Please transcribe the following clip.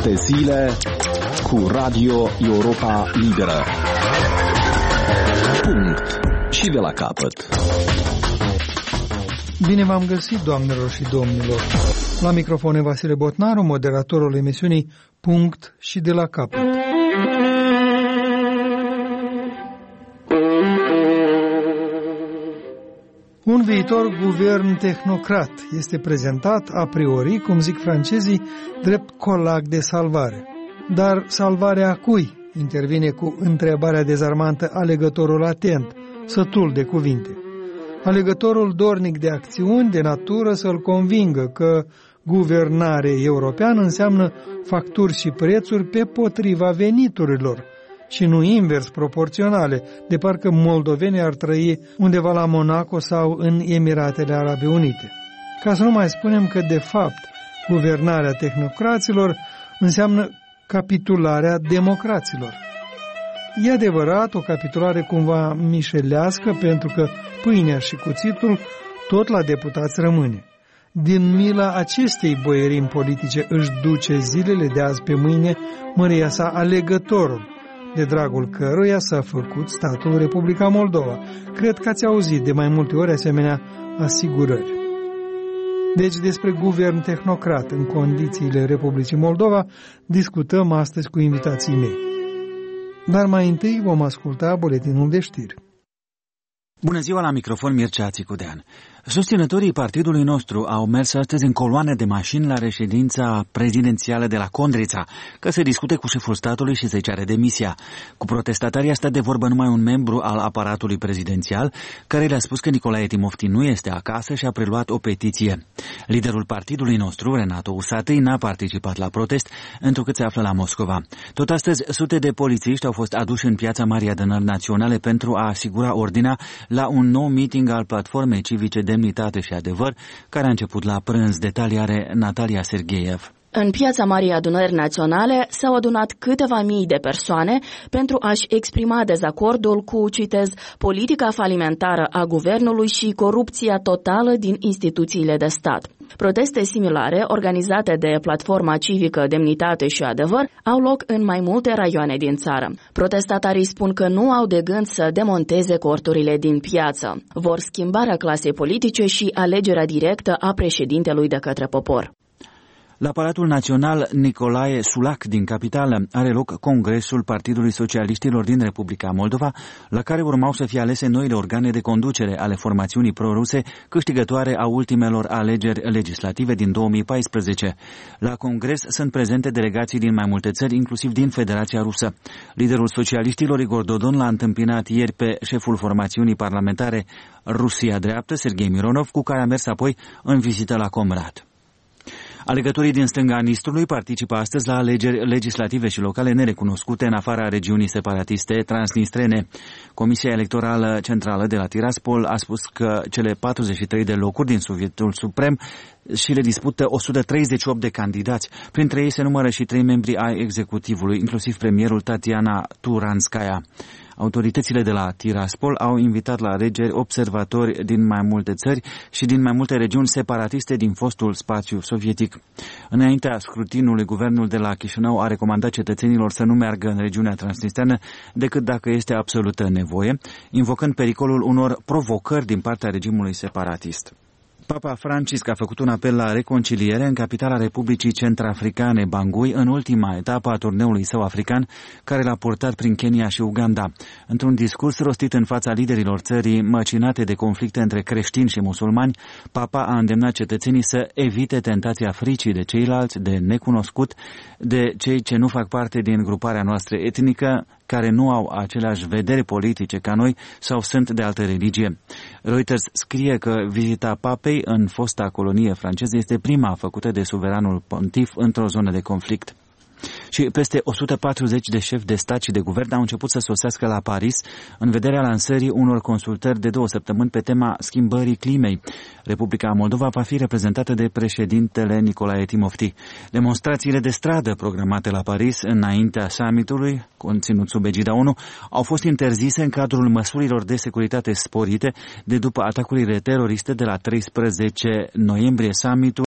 7 zile cu Radio Europa Liberă. Punct. Și de la capăt. Bine v-am găsit, doamnelor și domnilor. La microfon Vasile Botnaru, moderatorul emisiunii Punct și de la capăt. Un viitor guvern tehnocrat este prezentat a priori, cum zic francezii, drept colac de salvare. Dar salvarea cui? Intervine cu întrebarea dezarmantă alegătorul atent, sătul de cuvinte. Alegătorul dornic de acțiuni, de natură să-l convingă că guvernare europeană înseamnă facturi și prețuri pe potriva veniturilor și nu invers proporționale, de parcă moldovenii ar trăi undeva la Monaco sau în Emiratele Arabe Unite. Ca să nu mai spunem că, de fapt, guvernarea tehnocraților înseamnă capitularea democraților. E adevărat, o capitulare cumva mișelească, pentru că pâinea și cuțitul tot la deputați rămâne. Din mila acestei boierimi politice își duce zilele de azi pe mâine măria sa alegătorul, de dragul căruia s-a făcut statul Republica Moldova. Cred că ați auzit de mai multe ori asemenea asigurări. Deci despre guvern tehnocrat în condițiile Republicii Moldova discutăm astăzi cu invitații mei. Dar mai întâi vom asculta buletinul de știri. Bună ziua, la microfon Mircea Țicudean. Susținătorii partidului nostru au mers astăzi în coloane de mașini la reședința prezidențială de la Condrița, ca să discute cu șeful statului și să-i ceară demisia. Cu protestatarii a stat de vorbă numai un membru al aparatului prezidențial, care le-a spus că Nicolae Timofti nu este acasă și a preluat o petiție. Liderul partidului nostru, Renato Usatăi, n-a participat la protest, întrucât se află la Moscova. Tot astăzi, sute de polițiști au fost aduși în Piața Marii Adunări Naționale pentru a asigura ordinea la un nou meeting al Platformei Civice Demnitate și Adevăr, care a început la prânz. Detalii are Natalia Sergeev. În Piața Marii Adunări Naționale s-au adunat câteva mii de persoane pentru a-și exprima dezacordul cu, citez, politica falimentară a guvernului și corupția totală din instituțiile de stat. Proteste similare, organizate de Platforma Civică Demnitate și Adevăr, au loc în mai multe raioane din țară. Protestatarii spun că nu au de gând să demonteze corturile din piață. Vor schimbarea clasei politice și alegerea directă a președintelui de către popor. La Palatul Național Nicolae Sulac din capitală are loc Congresul Partidului Socialiștilor din Republica Moldova, la care urmau să fie alese noile organe de conducere ale formațiunii proruse, câștigătoare a ultimelor alegeri legislative din 2014. La congres sunt prezente delegații din mai multe țări, inclusiv din Federația Rusă. Liderul socialiștilor, Igor Dodon, l-a întâmpinat ieri pe șeful formațiunii parlamentare Rusia Dreaptă, Serghei Mironov, cu care a mers apoi în vizită la Comrat. Alegătorii din stânga Nistrului participă astăzi la alegeri legislative și locale nerecunoscute în afara regiunii separatiste transnistrene. Comisia Electorală Centrală de la Tiraspol a spus că cele 43 de locuri din Sovietul Suprem și le dispută 138 de candidați. Printre ei se numără și 3 membri ai executivului, inclusiv premierul Tatiana Turanskaya. Autoritățile de la Tiraspol au invitat la alegeri observatori din mai multe țări și din mai multe regiuni separatiste din fostul spațiu sovietic. Înaintea scrutinului, guvernul de la Chișinău a recomandat cetățenilor să nu meargă în regiunea transnistreană decât dacă este absolută nevoie, invocând pericolul unor provocări din partea regimului separatist. Papa Francisc a făcut un apel la reconciliere în capitala Republicii Centrafricane, Bangui, în ultima etapă a turneului său african, care l-a purtat prin Kenya și Uganda. Într-un discurs rostit în fața liderilor țării măcinate de conflicte între creștini și musulmani, Papa a îndemnat cetățenii să evite tentația fricii de ceilalți, de necunoscut, de cei ce nu fac parte din gruparea noastră etnică, care nu au aceleași vedere politice ca noi sau sunt de altă religie. Reuters scrie că vizita papei în fosta colonie franceză este prima făcută de suveranul pontif într-o zonă de conflict. Și peste 140 de șefi de stat și de guvern au început să sosească la Paris în vederea lansării unor consultări de 2 săptămâni pe tema schimbării climei. Republica Moldova va fi reprezentată de președintele Nicolae Timofti. Demonstrațiile de stradă programate la Paris înaintea summitului, conținut sub egida ONU, au fost interzise în cadrul măsurilor de securitate sporite de după atacurile teroriste de la 13 noiembrie. Summitul